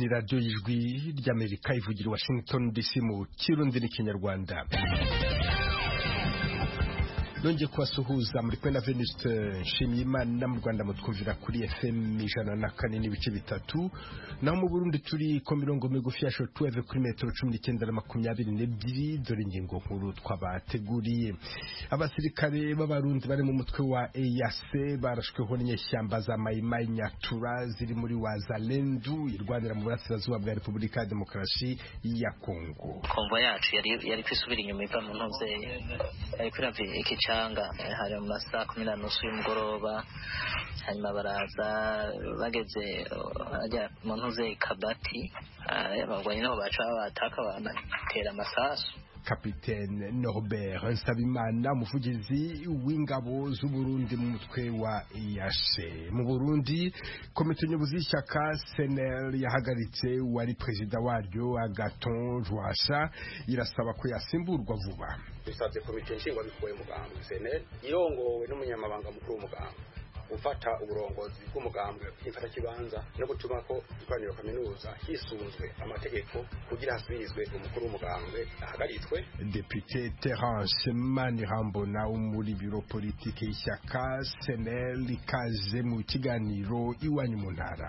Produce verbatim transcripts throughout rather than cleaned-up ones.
ni radio y'ijwi ry'Amerika ivugira Washington D C mu Kirundi n'ikinyarwanda. Nonje kwasuhuza muri kwena Venuste Nshimiyimana mu Rwanda mutwumvira kuri F M ijana na kane n'ibice bitatu, naho mu Burundi turi ko mirongo migufi ya shortwave kuri metero cumi n'icyenda na makumyabiri n'ebyiri. Dore ingingo nkuru twabateguriye. Abasirikare b'Abarundi bari mu mutwe wa E A C barashweho n'inyeshyamba za Mai Mai Nyatura ziri muri Wazalendu irwanira mu burasirazuba bwa Repubulika ya Demokarasi ya Kongo. Kongo yacu yari yari kwisubira inyuma iva mu ntuze yari kwiravye ikica hari mu masaha kumi na nusu y'umugoroba, hanyuma baraza bageze mu ntuze Kabati, abagwanyi nabo baca bataka batera amasasu. Kapitene Norbert Nsabimana, umuvugizi w'ingabo z'u Burundi mu mutwe wa E A C. Mu Burundi, komite nyobozi y'ishyaka C N L yahagaritse wari perezida waryo Agathon Rwasa, irasaba ko yasimburwa vuba. Bisabye komite nshingwabikorwa y'umugambwe C N L irongowe n'umunyamabanga mukuru w'umugambwe ufata uburongozi bw'umugambwe bw'imfata kibanza no gutuma ko ikoraniro kaminuza hisunzwe amategeko kugira hasubirizwe umukuru w'umugambwe ahagaritswe. Depute Terence Manirambona muri biro politike y'ishyaka C N L ikaze mu kiganiro iwanyu mu ntara.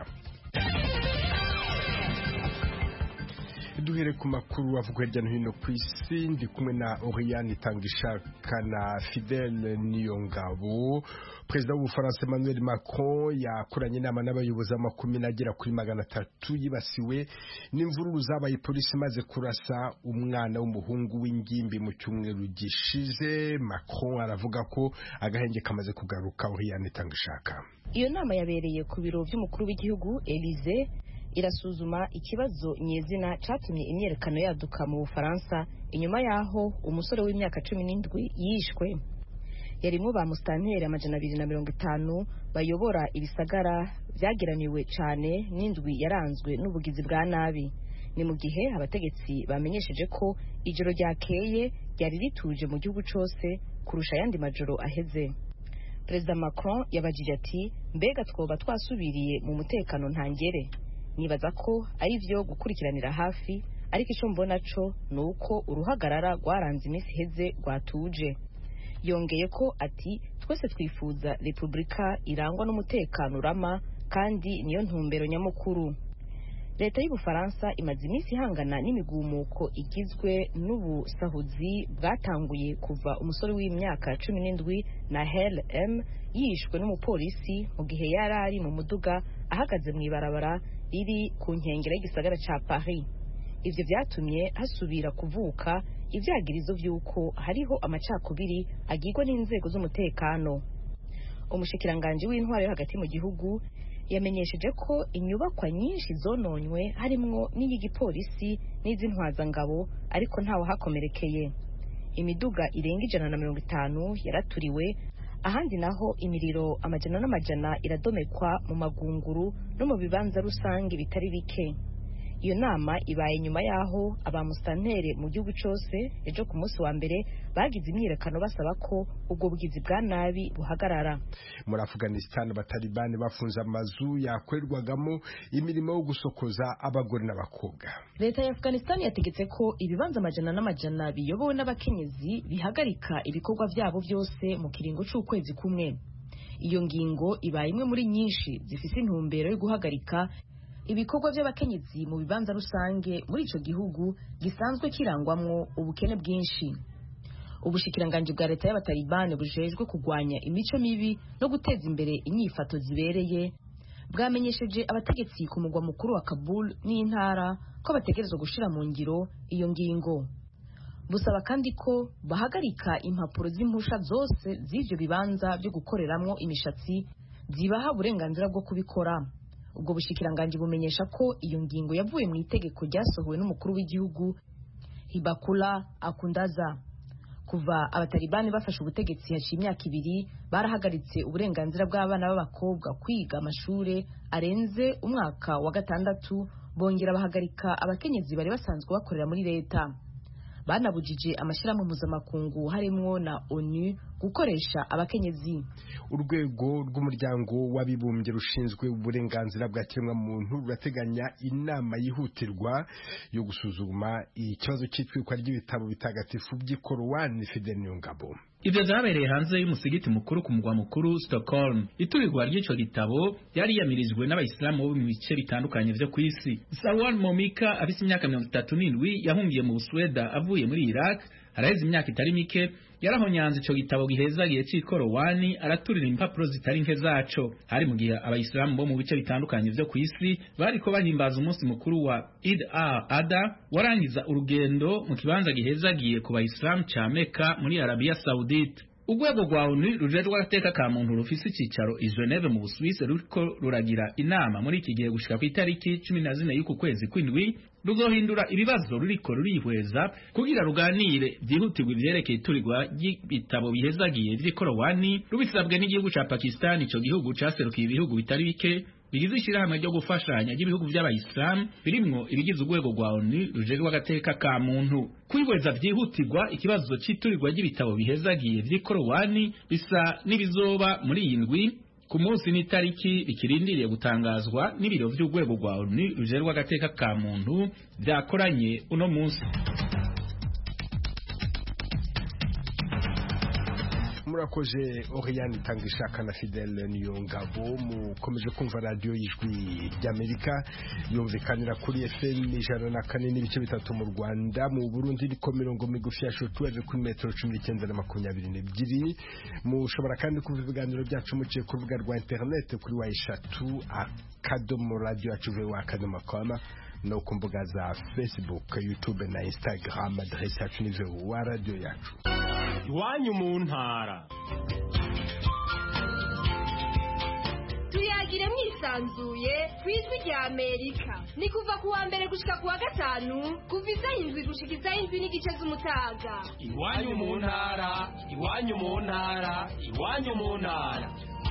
Duhere ku makuru avugwa hirya no hino ku isi, ndi kumwe na Oriane Itangishaka na Fidel Niyongabo. Perezida w'Ubufaransa Emmanuel Macron yakoranye inama n'abayobozi b'amakumi agera kuri magana atatu yibasiwe n'imvururu zabaye polisi maze kurasa umwana w'umuhungu w'ingimbi mu cyumweru gishize. Macron aravuga ko agahenge kamaze kugaruka. Oriane Itangishaka. Iyo nama yabereye ku biro by'umukuru w'igihugu Elysée, irasuzuma ikibazo nyezina catumye imyerekano yaduka mu Bufaransa inyuma yaho umusore w'imyaka cumi n'indwi yishwe. Yarimwo ba mustanteri amajana abiri na mirongo itanu bayobora ibisagara vyagiraniwe cane n'indwi yaranzwe n'ubugizi bwa nabi. Ni mu gihe abategetsi bamenyesheje ko ijoro ryakeye ryari rituje mu gihugu cose kurusha yandi majoro aheze. Perezida Macron yabajije ati, mbega twoba twasubiriye mu mutekano ntangere? Nibaza ko ari vyo gukurikiranira hafi, ariko ico mbona co nuko uruhagarara rwaranze imisi heze rwatuje. Yongeye ko ati, twese twifuza Republika irangwa n'umutekano urama, kandi niyo ntumbero nyamukuru. Leta y'Ubufaransa imaze imisi ihangana n'imigumuko igizwe n'ubusahuzi bwatanguye kuva umusore w'imyaka cumi n'indwi Nahel M yishwe n'umupolisi mu gihe yari ari mu muduga ahagaze mu ibarabara riri ku nkengera y'igisagara ca Paris. Ivyo vyatumye hasubira kuvuka ivyagirizo vy'uko hariho amacakubiri agirwa n'inzego z'umutekano. Umushikiranganje w'intwaro yo hagati mu gihugu yamenyesheje ko inyubakwa nyinshi zononywe harimwo n'iy'igipolisi n'iz'intwazangabo, ariko ntawe hakomerekeye. Imiduga irenga ijana na mirongo itanu yaraturiwe, ahandi naho imiriro amajana n'amajana iradomekwa mu magunguru no mu bibanza rusange bitari bike. Iyo nama ibaye nyuma yaho abamustantere mu gihugu cose ejo ku munsi wa mbere bagize imyirekano basaba ko ubwo bugizi bwa nabi buhagarara. Muri Afghanistan abatalibani bafunze amazu yakorerwagamo imirimo yo gusokoza abagore n'abakobwa. Leta ya Afghanistan yategetse ko ibibanza amajana n'amajana biyobowe n'abakenyezi bihagarika ibikorwa vyabo vyose mu kiringo c'ukwezi kumwe. Iyo ngingo ibaye imwe muri nyinshi zifise intumbero yo guhagarika ibikorwa by'abakenyezi mu bibanza rusange muri ico gihugu gisanzwe kirangwamwo ubukene bwinshi. Ubushikiranganje bwa leta y'abatalibani bujejwe kugwanya imico mibi no guteza imbere inyifato zibereye bwamenyesheje abategetsi ku mugwa mukuru wa Kabul n'intara ko bategerezwa gushira mu ngiro iyo ngingo. Busaba kandi ko bahagarika impapuro z'impusha zose z'ivyo bibanza byo gukoreramwo imishatsi zibaha uburenganzira bwo kubikora. Ubwo bushikiranganje bumenyesha ko iyo ngingo yavuye mu itegeko ryasohowe n'umukuru w'igihugu Hibakula Akundaza. Kuva abatalibani bafashe ubutegetsi haciye imyaka ibiri, barahagaritse uburenganzira bw'abana b'abakobwa kwiga amashure arenze umwaka wa gatandatu, bongera bahagarika abakenyezi bari basanzwe bakorera muri leta. Banabujije amashirahamwe mpuzamakungu harimwo na ONU gukoresha abakenyezi. Urwego rw'umuryango w'abibumbye rushinzwe uburenganzira bwa kiremwamuntu rurateganya inama yihutirwa yo gusuzuma ikibazo cy'itwikwa ry'ibitabo bitagatifu by'ikorowani. Fidel Nyongabo. Ibyo byabereye hanze y'umusigiti mukuru ku mugwa mukuru Stockholm. Iturirwa ry'ico gitabo yari yamirijwe n'abayisilamu bo mu bice bitandukanye vyo ku isi. Sawan Momika afise imyaka mirongo itatu n'indwi yahungiye mu Busweda avuye muri Iraq. Araheze imyaka itari mike yarahonyanze ico gitabo gihezagiye c'ikorowani araturira impapuro zitari nke zaco. Hari mu gihe abayisilamu bo mu bice bitandukanye vyo ku isi bariko bahimbaza umunsi mukuru wa Eid al-Adha warangiza urugendo mu kibanza gihezagiye ku bayisilamu ca Mecca muri Arabia Saudite. Urwego rwa O N U rujejwe agateka ka muntu rufise icicaro i Geneve mu Busuwisi ruriko ruragira inama muri iki gihe gushika ku itariki cumi na zine y'uku kwezi kw'indwi ruzohindura ibibazo ruriko rurihweza kugira ruganire byihutirwa ivyerekeye iturirwa ry'ibitabo bihezagiye vy'ikorowani rubisabwe n'igihugu ca Pakistan. Ico gihugu caserukiye ibihugu bitari bike bigize ishirahamwe ryo gufashanya ry'ibihugu vy'abayisilamu birimwo ibigize urwego rwa O N U rujejwe agateka ka muntu. Kwihweza vyihutirwa ikibazo c'iturirwa ry'ibitabo bihezagiye vy'ikorowani bisa n'ibizoba muri iyi ndwi ku munsi n'itariki bikirindiriye gutangazwa n'ibiro vy'urwego rwa O N U rujejwe agateka ka muntu vyakoranye uno munsi. Murakoze Oriane Tangishaka na Fidel Niyongabo. Mukomeje kumva radio y'ijwi ry'Amerika yumvikanira kuri F M ijana na kane n'ibice bitatu mu Rwanda. Mu Burundi riko mirongo migufi ya shortwave kuri metero cumi n'icyenda na makumyabiri n'ebyiri. Mushobora kandi kumva ibiganiro byacu muciye ku rubuga rwa internet kuri wa eshatu akadomo radio yacu wa akadomo com no ku mbuga za Facebook, YouTube na Instagram. Adresse yacu ni wa radio yacu. Iwanyu mu ntara. Tuyagire mwisanzuye kw'ijwi rya Amerika. Ni kuva ku wa mbere gushika ku wa gatanu kuva isaha indwi gushika isaha indwi n'igice z'umutaga. Iwanyu mu ntara, iwanyu mu ntara, iwanyu mu ntara.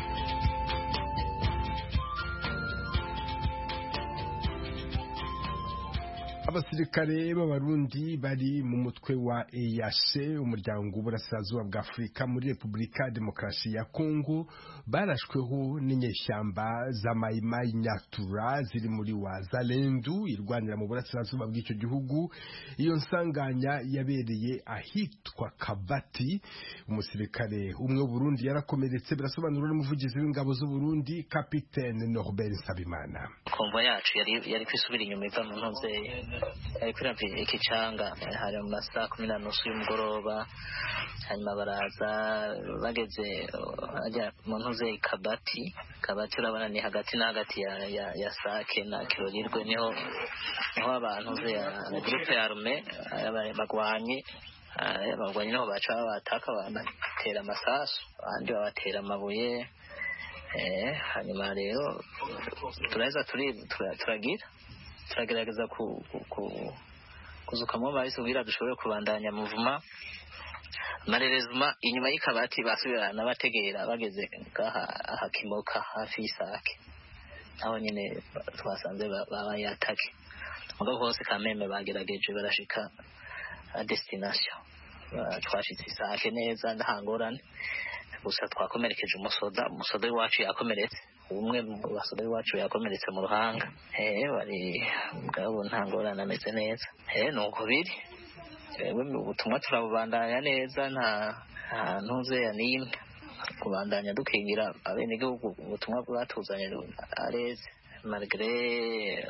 Abasirikare b'Abarundi bari mu mutwe wa E A C umuryango w'uburasirazuba bwa Afurika muri Repubulika ya Demokarasi ya Kongo barashweho n'inyeshyamba za Maimai Nyatura ziri muri Wazalendu irwanira mu burasirazuba bw'icyo gihugu. Iyo nsanganya yabereye ahitwa Kabati. Umusirikare umwe w'Uburundi yarakomeretse. Birasobanura n'umuvugizi w'ingabo z'u Burundi Kapitene Norbert Nsabimana. Konvo yacu yari yari kwisubira inyuma iva mu ntuze ariko iravuye ikicanga hari mu masaha kumi na nusu y'umugoroba. Hanyuma baraza bageze ajya mu ntuze Kabati. Kabati urabona ni hagati na hagati ya ya, ya Sake na Kirorirwe niho niho abantu ya groupe ya arme bagwanye bagwanye niho baca bataka batera amasasu abandi babatera amabuye. Eh hanyuma rero tureza turi turagira turagerageza ku kuzukamwo bahise kugira dushobore kubandanya muvuma marerezuma inyuma y'Ikabati basubirana bategera bageze ngaha hakimoka hafi y'Isake aho nyine twasanze babayatake mugo hose kameme bagerageje barashika a destination twashitse Isake neza ndahangorane gusa twakomerekeje umusoda umusoda wacu yakomeretse umwe mu basoda wacu yakomeretse mu ruhanga. Eh bari ngabo ntangorana ameze neza. Eh nuko biri ewe ubutumwa turabandanya neza nta ntuze ya nimwe kubandanya dukingira abenegihugu ubutumwa bwatuzanye areze malgré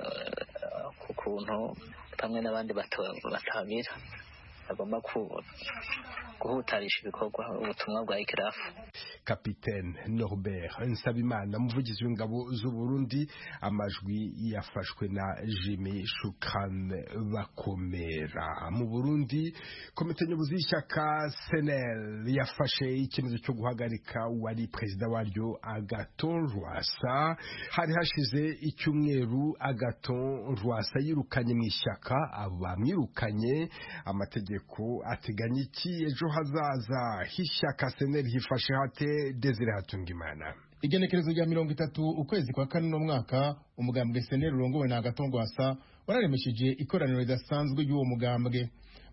kukuntu pamwe n'abandi batabira agomba ku guhutarisha ibikorwa ubutumwa bwa ikirafu. Kapitene Norbert Nsabimana umuvugizi w'ingabo z'u Burundi. Amajwi yafashwe na Jimmy Shukran Bakomera. Mu Burundi komite nyobozi y'ishyaka C N L yafashe icyemezo cyo guhagarika wari perezida waryo Agathon Rwasa. Hari hashize icyumweru Agathon Rwasa yirukanye mu ishyaka. Abamwirukanye amategeko ateganya iki? Ejo hazaza hishyaka C N L hifashe hate? Desire Hatungimana. Igenekerezo rya mirongo itatu ukwezi kwa kane no mwaka umugambwe C N L urongowe na Agathon Rwasa wararemesheje ikoraniro ridasanzwe y'uwo mugambwe.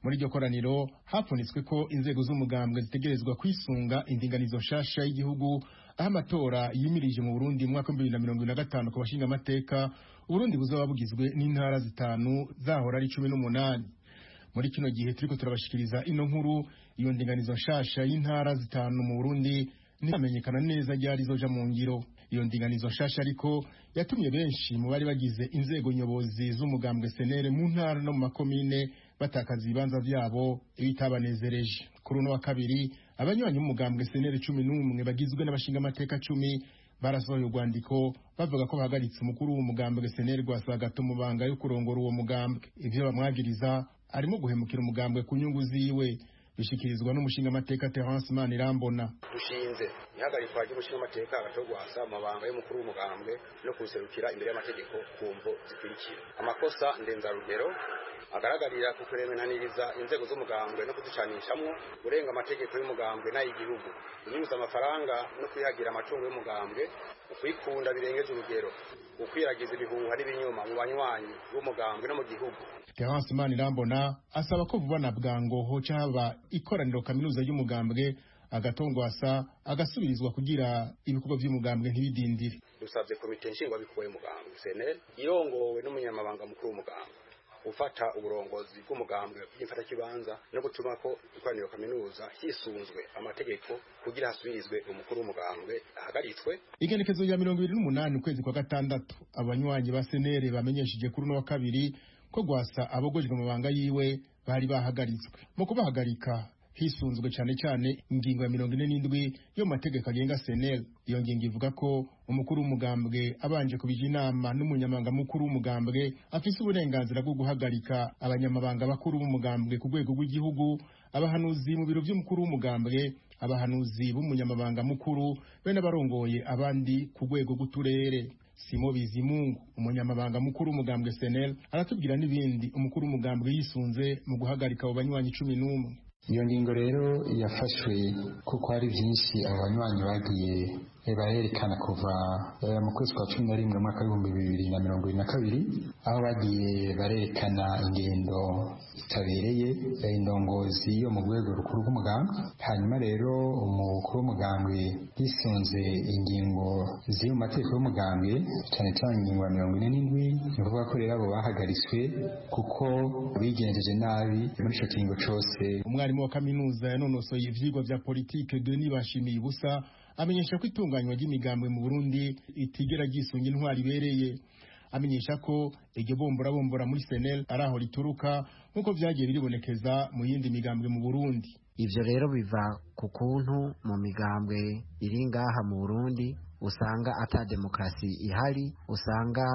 muri iryo koraniro hapfunitswe ko inzego z'umugambwe zitegerezwa kwisunga indinganizo nshasha y'igihugu aho amatora yimirije mu Burundi mu mwaka wa bibiri na mirongo ibiri na gatanu ku bashinga amateka Uburundi buzoba bugizwe n'intara zitanu zahora ari cumi n'umunani. Muri kino gihe turiko turabashikiriza ino nkuru, iyo ndinganizo nshasha y'intara zitanu mu Burundi ntamenyekana neza ryari zoja mu ngiro. Iyo ndinganizo nshasha ariko yatumye benshi mu bari bagize inzego nyobozi z'umugambwe S N L mu ntara no mu makomine batakaza ibibanza vyabo ibitabanezereje. Kuri uno wa kabiri abanywanyi b'umugambwe S N L cumi n'umwe bagizwe n'abashinga amateka cumi barasohoye urwandiko bavuga ko bahagaritse umukuru w'umugambwe S N L Rwasagato mu banga yo kurongora uwo mugambwe. Ivyo bamwagiriza arimo guhemukira umugambwe ku nyungu ziwe, bishikirizwa n'umushinga amateka Terence Manirambona. Dushinze ihagarikwa ry'umushinga amateka agatogwasa amabanga y'umukuru w'umugambwe no kuserukira imbere y'amategeko kumvo zikurikira: amakosa ndenzarugero agaragarira ku kuremenaniriza inzego z'umugambwe no kuzicanishamwo, urenga amategeko y'umugambwe n'ay'igihugu, kunyuza amafaranga no kwihagira amatungo y'umugambwe, ukwikunda birengeje urugero, ukwiragiza ibihuha n'ibinyoma mu banywanyi b'umugambwe no mu gihugu. Terence Manirambona asaba ko vuba na bwango hoca haba ikoraniro kaminuza y'umugambwe agatongwasa agasubirizwa kugira ibikorwa by'umugambwe ntibidindire. Dusabye komite nshingwabikorwa y'umugambwe S N L irongowe n'umunyamabanga mukuru w'umugambwe ufata uburongozi bw'umugambwe bw'imfata kibanza no gutuma ko ikoraniro kaminuza hisunzwe amategeko kugira hasubirizwe umukuru w'umugambwe ahagaritswe. Igenekezo rya mirongo ibiri n'umunani ukwezi kwa gatandatu abanywanyi ba S N L bamenyesheje kuri no wa kabiri ko Rwasa abogojwe mu banga yiwe bari bahagaritswe. Mu kubahagarika hisunzwe cyane cyane ingingo ya mirongo ine n'indwi yo mategeko agenga S N L. Iyo ngingo ivuga ko umukuru w'umugambwe abanje kubija inama n'umunyamabanga mukuru w'umugambwe afise uburenganzira bwo guhagarika abanyamabanga bakuru b'umugambwe ku rwego rw'igihugu, abahanuzi mu biro by'umukuru w'umugambwe, abahanuzi b'umunyamabanga mukuru be n'abarongoye abandi ku rwego rw'uturere. Simo Bizimungu umunyamabanga mukuru w'umugambwe S N L aratubwira n'ibindi umukuru w'umugambwe yisunze mu guhagarika abo banywanyi cumi n'umwe. Iyo ngingo rero yafashwe kuko hari byinshi abanywanyi bagiye baherekana kuva mu kwezi kwa cumi na rimwe mwaka w'ibihumbi bibiri na mirongo ibiri na kabiri, aho bagiye barerekana ingendo itabereye indongozi yo mu rwego rukuru rw'umugambwe. Hanyuma rero umukuru w'umugambwe yisunze ingingo ziri mu mategeko y'umugambwe, cyane cyane ingingo ya mirongo ine n'indwi, ni ukuvuga ko rero abo bahagaritswe kuko bigenjeje nabi muri ico kiringo cose. Umwarimu wa kaminuza yanonosoye ivyigwa vya politike Denis Bashimiye Ubusa amenyesha ko itunganywa ry'imigambwe mu Burundi itigera gisunga intwari ibereye. Amenyesha ko iryo bombora bombora muri S N L araho rituruka nkuko vyagiye biribonekeza mu yindi migambwe mu Burundi. Ivyo rero biva ku kuntu mu migambwe iri ngaha mu Burundi usanga ata demokrasi ihari, usanga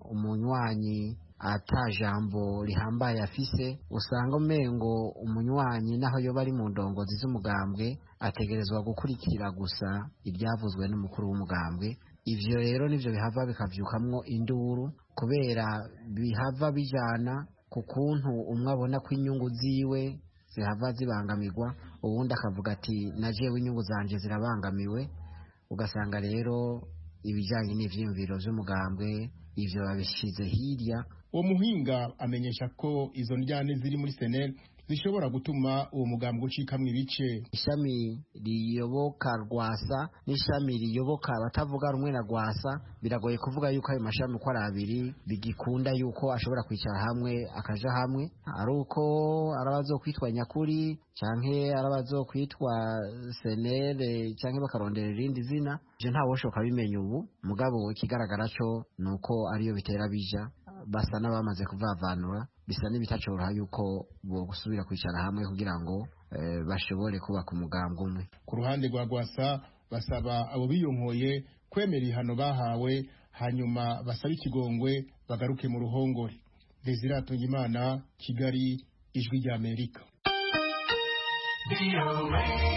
umunywanyi ata jambo rihambaye afise, usanga umengo umunywanyi naho yoba ari mu ndongozi z'umugambwe ategerezwa gukurikira gusa ibyavuzwe n'umukuru w'umugambwe. Ivyo rero nivyo bihava bikavyukamwo induru, kubera bihava bijana ku kuntu umwe abona ko inyungu ziwe zihava zibangamirwa, ubundi akavuga ati najewe inyungu zanje zirabangamiwe. Ugasanga rero ibijanye n'ivyiyumviro vy'umugambwe ivyo babishize hirya. Uwo muhinga amenyesha ko izo njyane ziri muri S N L zishobora gutuma uwo mugambwe ucikamwe ibice. Ishami riyoboka Rwasa n'ishami riyoboka abatavuga rumwe na Rwasa, biragoye kuvuga yuko ayo mashami uko ari abiri bigikunda yuko ashobora kwicara hamwe akaja hamwe, ari uko arabazo kwitwa nyakuri canke arabazo kwitwa S N L canke bakarondera irindi zina. Je nta woshoka bimenya ubu, mugabo ikigaragara cyo nuko ariyo bitera bija, basa n'abamaze kuvavanura, bisa n'ibitacoroha yuko bo gusubira kwicara hamwe kugira ngo e, bashobore kubaka umugambwe umwe. Ku ruhande rwa Rwasa basaba abo biyonkoye kwemera ihano bahawe, hanyuma basaba ikigongwe bagaruke mu ruhongore. Desire Atungimana, Kigali, Ijwi rya Amerika.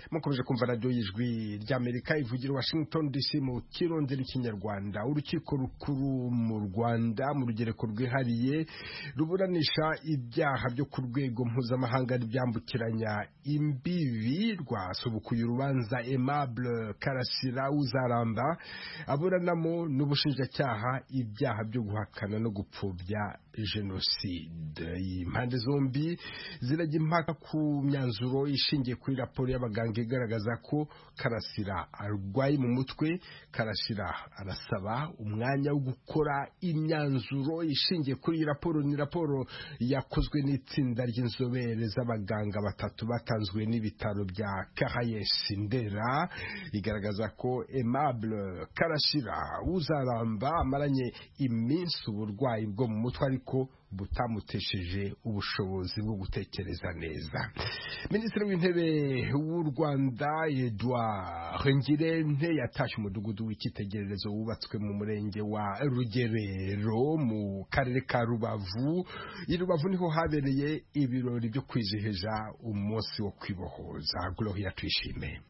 mukomeje kumva radio y'ijwi ry'Amerika ivugira Washington D C mu kirundi n'ikinyarwanda. Urukiko rukuru mu Rwanda mu rugereko rwihariye ruburanisha ibyaha byo ku rwego mpuzamahanga byambukiranya imbibi rwasubukuye urubanza Aimable Karasira Uzaramba aburanamo n'ubushinjacyaha ibyaha byo guhakana no gupfobya jenoside. Impande zombi zirajya impaka ku myanzuro ishingiye kuri raporo y'abaganga igaragaza ko Karasira arwaye mu mutwe. Karasira arasaba umwanya wo gukora imyanzuro ishingiye kuri raporo. Ni raporo yakozwe n'itsinda ry'inzobere z'abaganga batatu batanzwe n'ibitaro bya Karayesi Ndera, igaragaza ko Aimable Karasira Uzaramba amaranye iminsi uburwayi bwo mu mutwe ariko butamutesheje ubushobozi bwo gutekereza neza. Minisitiri w'intebe w'u Rwanda Edouard Ngirente yatashye umudugudu w'icyitegererezo wubatswe mu murenge wa Rugerero mu karere ka Rubavu. I Rubavu niho habereye ibirori byo kwizihiza umunsi wo kwibohoza. Gloria Tuyishime.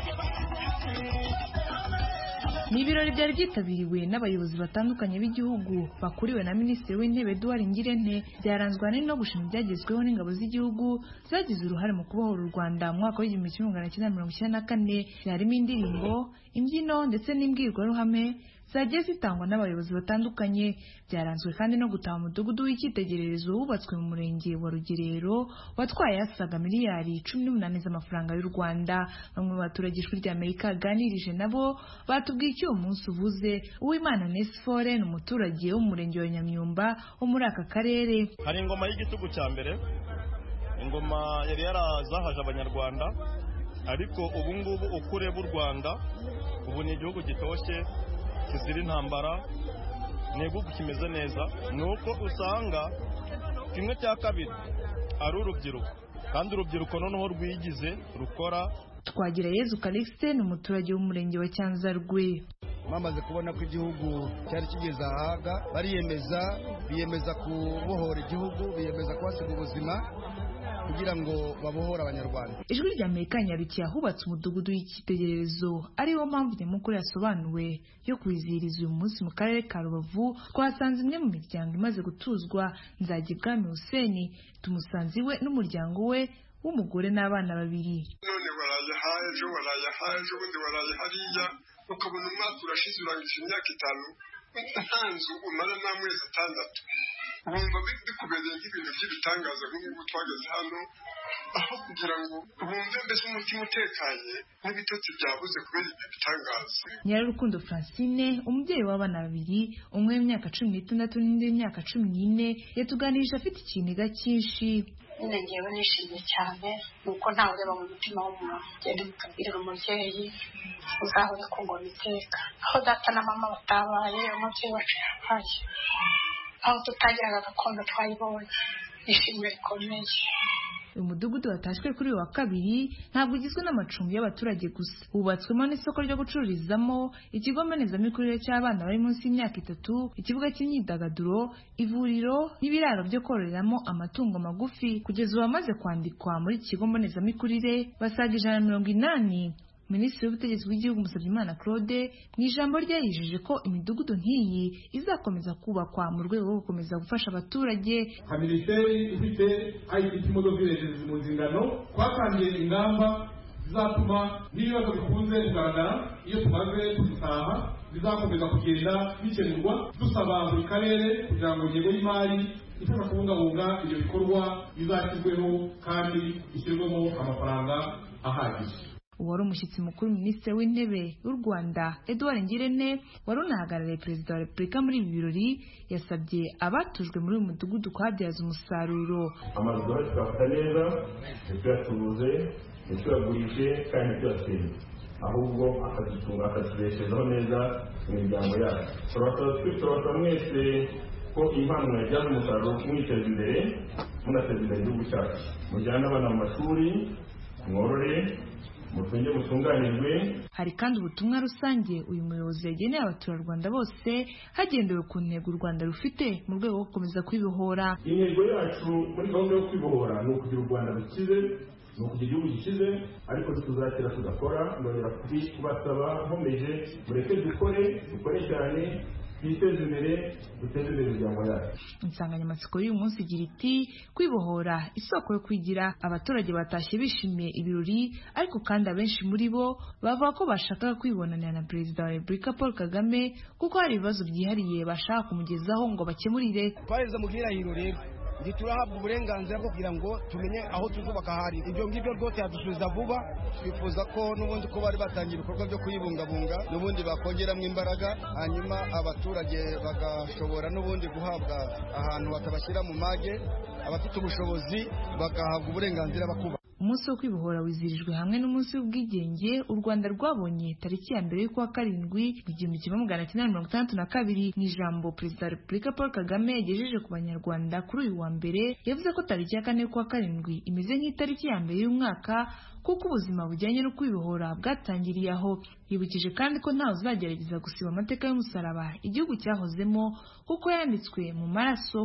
Ni ibirori byari byitabiriwe n'abayobozi batandukanye b'igihugu bakuriwe na Minisitiri w'Intebe Edouard Ngirente, byaranzwe ahanini no gushima ibyagezweho n'ingabo z'igihugu zagize uruhare mu kubohora u Rwanda mu mwaka w'igihumbi kimwe magana cyenda mirongo icyenda na kane. Harimo indirimbo, imbyino ndetse n'imbwirwaruhame zagiye zitangwa n'abayobozi batandukanye. Byaranzwe kandi no gutaha umudugudu w'icyitegererezo wubatswe mu murenge wa Rugerero watwaye asaga miliyari cumi n'umunani z'amafaranga y'u Rwanda. Bamwe mu baturage ijwi ry'Amerika aganirije nabo batubwiye icyo uwo munsi uvuze. Uwimana Nesphore ni umuturage wo mu murenge wa Nyamyumba wo muri aka karere. Hari ingoma y'igitugu cya mbere, ingoma yari yarazahaje abanyarwanda, ariko ubu ngubu uko ureba u Rwanda ubu ni igihugu gitoshye kizira intambara, ni igihugu kimeze neza. Ni uko usanga kimwe cya kabiri ari urubyiruko, kandi urubyiruko noneho rwigize rukora. Twagirayezu Calixte ni umuturage w'umurenge wa Cyanzarwe. Bamaze kubona ko igihugu cyari kigeze ahaga, bariyemeza biyemeza kubohora igihugu, biyemeza kuhasiga ubuzima kugira ngo babohore abanyarwanda. Ijwi ry'Amerika nyarukiye ahubatse umudugudu w'icyitegererezo, ariwo mpamvu nyamukuru yasobanuwe yo kwizihiriza uyu munsi mu karere ka Rubavu. Twasanze imwe mu miryango imaze gutuzwa, Nzagibwami Hussein, tumusanze iwe n'umuryango we w'umugore n'abana babiri. None waraye haje waraye haje ubundi waraye hariya, ukabona umwaka urashize urangije imyaka itanu nta nzu umara n'amezi atandatu. Bumva bikubereye nk'ibintu by'ibitangaza nk'ubu twageze hano, aho kugira ngo bumve mbese umutima utekanye n'ibitotsi byabuze kubera ibyo bitangaza. Nyirarukundo Francine, umubyeyi w'abana babiri, umwe w'imyaka cumi n'itandatu n'undi w'imyaka cumi n'ine, yatuganirije afite ikiniga cyinshi. Nyine ngewe nishimye cyane nuko ntawe ureba mu mutima w'umuntu. Genda mukabwirira umubyeyi uzahore ku ngoma iteka. Aho data na mama batabaye, umubyeyi wacu yabaye. Aho tutagiraga gakondo twayibonye, nishimye rikomeye. Uyu mudugudu watashywe kuri uyu wa kabiri ntabwo ugizwe n'amacumbi y'abaturage gusa. Wubatswemo n'isoko ryo gucururizamo, ikigo mbonezamikurire cy'abana bari munsi y'imyaka itatu, ikibuga cy'imyidagaduro, ivuriro n'ibiraro byo kororeramo amatungo magufi. Kugeza ubu bamaze kwandikwa muri iki kigo mbonezamikurire basaga ijana na mirongo inani. Minisitiri w'ubutegetsi bw'igihugu Musabyimana Claude mu ijambo rye yijeje ko imidugudu nk'iyi izakomeza kubakwa mu rwego rwo gukomeza gufasha abaturage. Nka minisiteri ifite I C T Model Villages mu nzingano, twatangiye ingamba zizatuma n'ibibazo bikunze kugaragara iyo tumaze kuzitaha bizakomeza kugenda bikemurwa, dusaba buri karere kugira ngo ingengo y'imari ifasha kubungabunga ibyo bikorwa bizashyirweho kandi ishyirwemo amafaranga ahagije. Uwari umushyitsi mukuru Minisitiri w'Intebe w'u Rwanda Edouard Ngirente wari unahagarariye Perezida wa Repubulika muri ibi birori yasabye abatujwe muri uyu mudugudu kuhabyaza umusaruro. Amazu twafata neza, ntituyatubuze, ntituyagurije kandi ntituyasenye, ahubwo akadutunga akatubeshejeho neza imiryango yacu. Turabasaba mwese ko iyi mpano yabyaza umusaruro mwiteza imbere, munateza imbere igihugu cyacu. Mujyane abana mu mashuri, mworore, mutunge mutunganirwe. Hari kandi ubutumwa rusange uyu muyobozi yageneye abaturarwanda bose hagendewe ku ntego u Rwanda rufite mu rwego rwo gukomeza kwibohora. Intego yacu muri gahunda yo kwibohora ni ukugira u Rwanda rukize, ni ukugira igihugu gikize ariko tuzakira tugakora ndongera kubasaba nkomeje mureke dukore dukore cyane twiteze imbere duteze imbere imiryango yacu. Insanganyamatsiko y'uyu munsi igira iti kwibohora isoko yo kwigira. Abaturage batashye bishimiye ibirori ariko kandi abenshi muri bo bavuga ko bashakaga kwibonanira na Perezida wa Repubulika Paul Kagame kuko hari ibibazo byihariye bashaka kumugezaho ngo bakemurire. Twaheze mu gihirahiro rero ndi turahabwa uburenganzira bwo kugira ngo tumenye aho tuzubaka hari ibyo ngibyo rwose yadusubiza vuba. Twifuza ko n'ubundi ko bari batangiye ibikorwa byo kuyibungabunga n'ubundi bakongeramo imbaraga hanyuma abaturage bagashobora n'ubundi guhabwa ahantu batabashyira mu mage, abafite ubushobozi bagahabwa uburenganzira bakuba. Umunsi wo kwibohora wizirijwe hamwe n'umunsi w'ubwigenge u Rwanda rwabonye tariki ya mbere y'ukwa karindwi mu gihumbi kimwe magana cyenda mirongo itandatu na kabiri. Mu ijambo Perezida wa Repubulika Paul Kagame yagejeje ku Banyarwanda kuri uyu wa mbere yavuze ko tariki ya kane y'ukwa karindwi imeze nk'itariki ya mbere y'umwaka kuko ubuzima bujyanye no kwibohora bwatangiriye aho. Yibukije kandi ko ntawe uzagerageza gusiba amateka y'umusaraba igihugu cyahozemo kuko yanditswe mu maraso.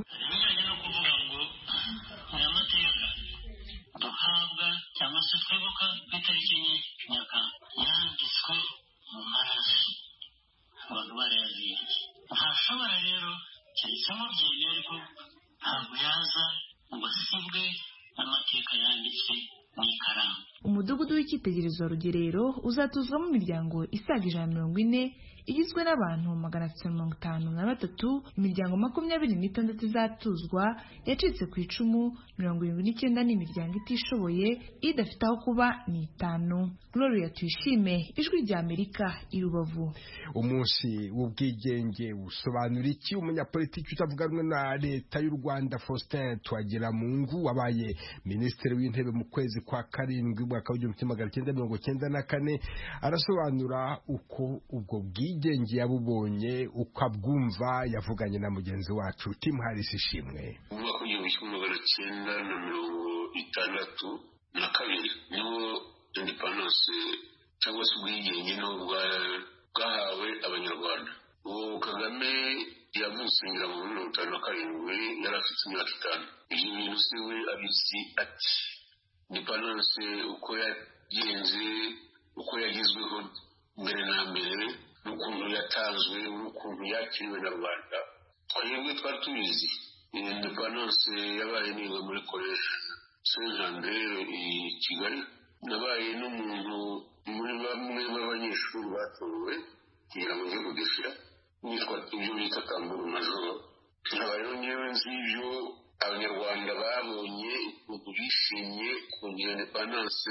duhabwa cyangwa se twibuka ku itariki nyaka yanditswe mu maraso abantu barayaziriye. Ntashobora rero keretse mubyemeye ariko ntabwo yaza ngo asibwe n'amateka yanditswe mu ikaramu. Umudugudu w'icyitegererezo wa Rugerero uzatuzwamo imiryango isaga ijana na mirongo ine igizwe n'abantu magana atatu mirongo itanu na batatu. Imiryango makumyabiri n'itandatu izatuzwa yacitse ku icumu, mirongo irindwi n'icyenda n'imiryango itishoboye idafite aho kuba ni itanu. Gloria Tuyishime, Ijwi rya Amerika, i Rubavu. Umunsi w'ubwigenge usobanura iki? Umunyapolitiki utavuga rumwe na leta y'u Rwanda Faustin Twagiramungu wabaye minisitiri w'intebe mu kwezi kwa karindwi mwaka w'igihumbi kimwe magana cyenda mirongo cyenda na kane arasobanura uko ubwo bwigenge yabubonye, uko abwumva. Yavuganye na mugenzi wacu Tim Harris Ishimwe. Mu mwaka w'igihumbi kimwe magana cyenda na mirongo itandatu na kabiri niho independence cyangwa se ubwigenge n'ubwo bwahawe abanyarwanda. Uwo Kagame yavutse ngira mu mirongo itanu na karindwi yari afite imyaka itanu. Ibyo bintu se we abizi ati independence uko yagenze, uko yagizweho mbere na mbere, n'ukuntu yatanzwe, n'ukuntu yakiriwe na Rwanda. Twebwe twari tubizi. Independence yabaye niga muri college Saint-Jean i Kigali. Nabaye n'umuntu muri bamwe b'abanyeshuri batowe kugira ngo njye kudefira nitwa ibyo bita tamburu majoro. Nkaba rero nyewe nzi ibyo abanyarwanda babonye ukuntu bishimye ukuntu independence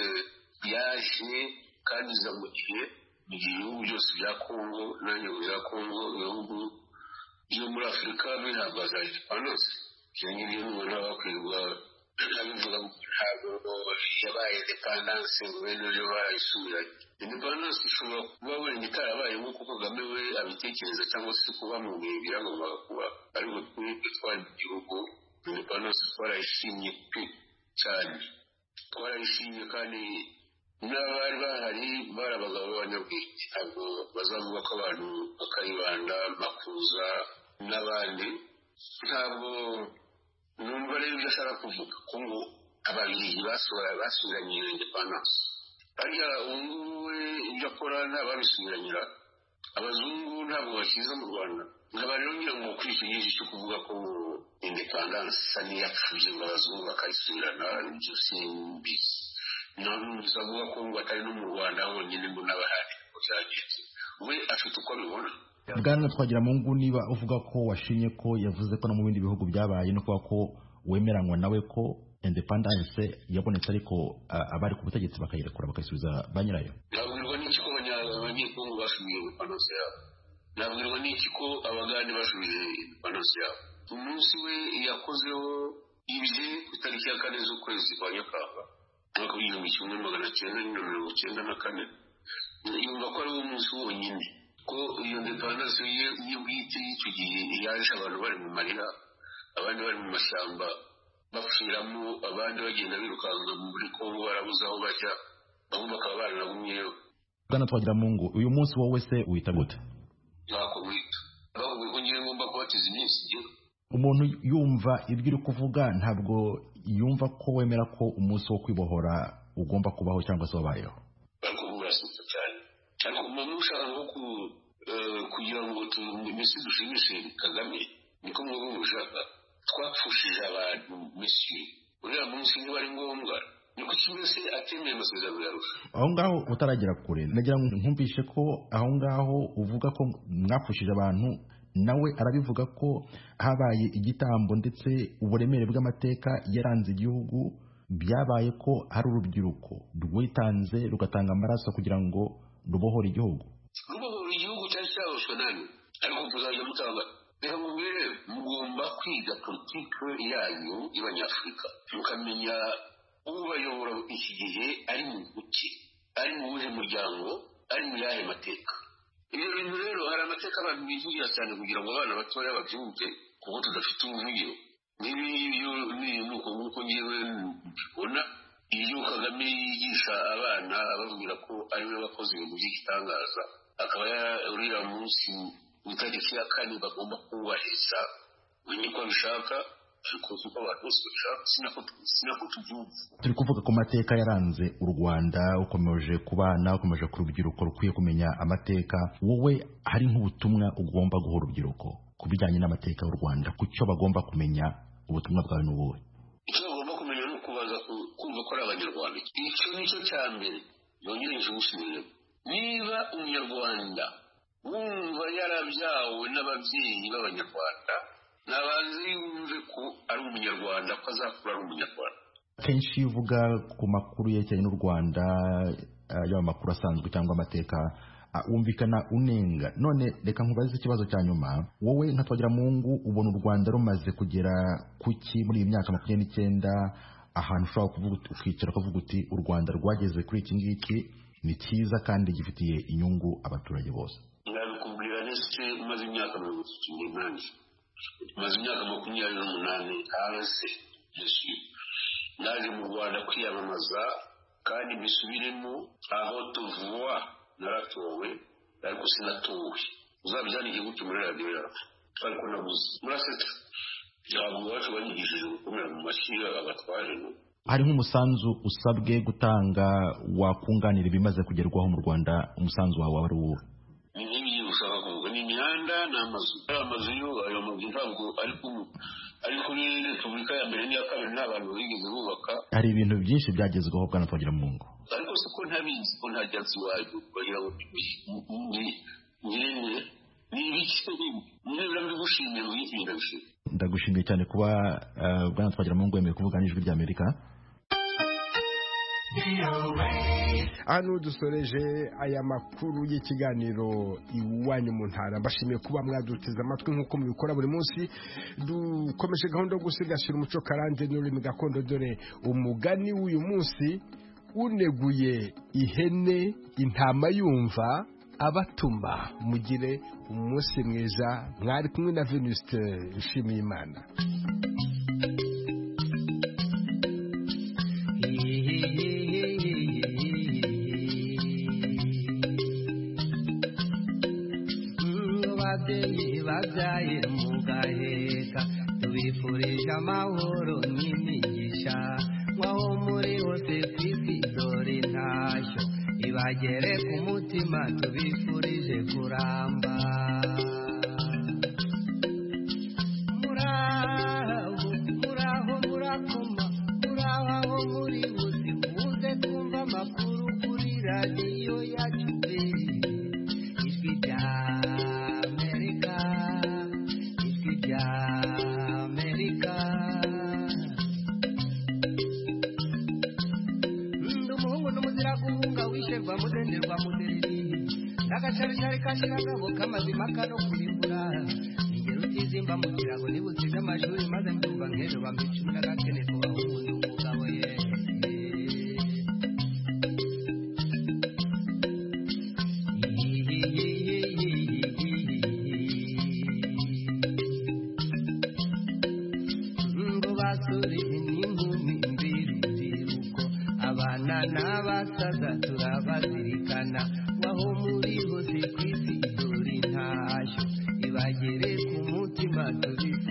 yaje kandi iza mu gihe mu gihugu byose bya Kongo nanjye bya Kongo ibihugu byo muri Afurika bihabwa za independence. Ibyo ngibyo n'umuntu aba akwirwa abivuga ntabwo yabaye independence ngo bene ejo barayisubiranye. Independence ishobora kuba wenda itarabaye nk'uko Kagame we abitekereza cyangwa se kuba mu bihe byagombaga kuba, ariko twebwe twari mu gihugu independence twarayishimye cyane, twarayishimye kandi n'abari bahari bari abagabo b'abanyabwenge. Ntabwo bazavuga ko abantu bakayibanda Makuza n'abandi. Ntabwo numva rero ibyo ashaka kuvuga ko ngo ababiligi basubiranye independence. Hariya ubu we ibyo akora ntababisubiranyira. Abazungu ntabwo bashyize mu Rwanda. Nkaba rero ngira ngo kuri icyo gihe cyo kuvuga ko independence niyapfuye ngo abazungu bakayisubirana ibyo simbizi. Ntabwo avuga ko ngo atari no mu Rwanda honyine ngo n'abahari ko cyagenze. We afite uko abibona. Bwana Twagiramungu, niba uvuga ko washimye ko yavuze ko no mu bindi bihugu byabaye no kuba ko wemeranywa nawe ko independence yabonetse ariko abari ku butegetsi bakayirekura bakayisubiza ba nyirayo. Nabwirwa n'iki ko abanyekongo basubiye independence yabo? Nabwirwa n'iki ko abagande basubiye independence yabo? Umunsi we yakozeho ibye ku itariki ya kane z'ukwezi kwa Nyakanga mwaka w'igihumbi kimwe magana cyenda mirongo cyenda na kane. Yumva ko ari wo munsi wonyine ko iyo independence ye bwite y'icyo gihe yaje abantu bari mu marira, abandi bari mu mashyamba bapfiramo, abandi bagenda birukanka muri Kongo barabuze aho bajya, bamwe bakaba baranagumyeyo. Bwana Twagiramungu, uyu munsi wowe se wita gute? Ntako wita. Bavuga ko ngiye ngomba kubatiza iminsi igihe. Umuntu yumva ibyo uri kuvuga ntabwo yumva ko wemera ko umunsi wo kwibohora ugomba kubaho cyangwa se wabayeho. bakubura cyane ariko umuntu ushaka nko kugira ngo tumese dushimishe Kagame niko mwubu ushaka twapfushije abantu mesi uriya munsi niba ari ngombwa niko cyose atemeye amasezerano yarusha. Aho ngaho utaragera kure nagira ngo nkumvishe ko aho ngaho uvuga ko mwapfushije abantu nawe arabivuga ko habaye igitambo ndetse uburemere bw'amateka yaranze igihugu byabaye ko hari urubyiruko rwitanze rugatanga amaraso kugira ngo rubohore igihugu. rubohora igihugu cyari cyaroshwe nani ariko tuzajya mutanga reka mubwire mugomba kwiga politike yanyu y'abanyafurika mukamenya ubayobora iki gihe ari mu buki ari mu buhe muryango ari mu yahe mateka. Ibyo bintu rero hari amateka abantu bivugira cyane kugira ngo abana batoya babyumve kuko tudafite ubuvugiro n'ibyo nuko nk'uko ngewe mbibona iyo Kagame yigisha abana ababwira ko ari we wakoze ibintu by'igitangaza akaba uriya munsi itariki ya kane bagomba kubahiriza niko bishaka ariko kuko abantu bose bashaka sinako tubyumva. Turi kuvuga ko amateka yaranze u Rwanda ukomeje kubana ukomeje ku rubyiruko rukwiye kumenya amateka. Wowe hari nk'ubutumwa ugomba guha urubyiruko ku bijyanye n'amateka y'u Rwanda ku cyo bagomba kumenya ubutumwa bwawe n'ubuhe? Icyo bagomba kumenya ni ukubaza kumva ko ari abanyarwanda. Icyo nicyo cya mbere yongereje ubusubiremo. Niba umunyarwanda wumva yarabyawe n'ababyeyi b'abanyarwanda nabanze yumve ko ari umunyarwanda ko azakura ari umunyarwanda. Kenshi iyo uvuga ku makuru yerekeranye n'u Rwanda yaba amakuru asanzwe cyangwa amateka wumvikana unenga. None reka nkubaze ikibazo cya nyuma, wowe nka Twagiramungu ubona u Rwanda rumaze kugera kuki muri iyi myaka makumyabiri n'icyenda ahantu ushobora kuvuga ukicara ukavuga uti u Rwanda rwageze kuri iki ngiki ni cyiza kandi gifitiye inyungu abaturage bose? Nabikubwira nese umaze imyaka mirongo itatu n'umunani maze imyaka makumyabiri n'umunani hanze Yesu naje mu Rwanda kwiyamamaza kandi bisubiremo aho tuvuwa naratowe ariko sinatowe uzabyana igihugu muri radiyo yacu ariko nabuze muraseta ntabwo wacu banyigishije gukomera mu mashyira abatwaje. Hari nk'umusanzu usabwe gutanga wakunganira ibimaze kugerwaho mu Rwanda, umusanzu wawe wari uwo? Ni nk'ibi ushaka kuvuga ni imihanda n'amazu. Amazu yo ayo mazu ntabwo ariko ariko ni Repubulika ya mbere n'iya kabiri n'abantu bigeze bubaka. Hari ibintu byinshi byagezweho bwana Twagiramungu. Ariko siko ntabizi ko ntajyazi wayo bagira ngo ni nyine ni ibiki niba mbigushimiye mu yitsinda bishimye. Ndagushimiye cyane kuba bwana Twagiramungu yemeye kuvugana n'Ijwi ry'Amerika. Hano dusoreje aya makuru y'ikiganiro iwanyu mu ntara. Mbashimiye kuba mwaduteze amatwi nk'uko mubikora buri munsi. Dukomeje gahunda yo gusigasira umuco karande n'ururimi gakondo, dore umugani w'uyu munsi: uneguye ihene intama yumva abatuma. Mugire umunsi mwiza. Mwari kumwe na Venuste Nshimiyimana. Babyaye mugaheka tubifurije amahoro n'imigisha mwaho muri hose kwisi dore ntashyo ibagere ku mutima tubifurije kuramba. Muraho muraho murakoma muraho aho muri hose muze twumva amakuru kuri radiyo yacu ijwi rya mudenderwa mudereri ndakacari kashirangabo kamazima kano kurimbura ingero utizimba mu kirago nibuzize amashuri maze mbyumva nk'ejo bambicumi n'agakene kubaho umuntu umugabo ye ngo basuri n'inkumi mbirubyiruko abana n'abasaza turabazirikana waho muri hose kwisi dore ntashyo ibagere ku mutima tuzi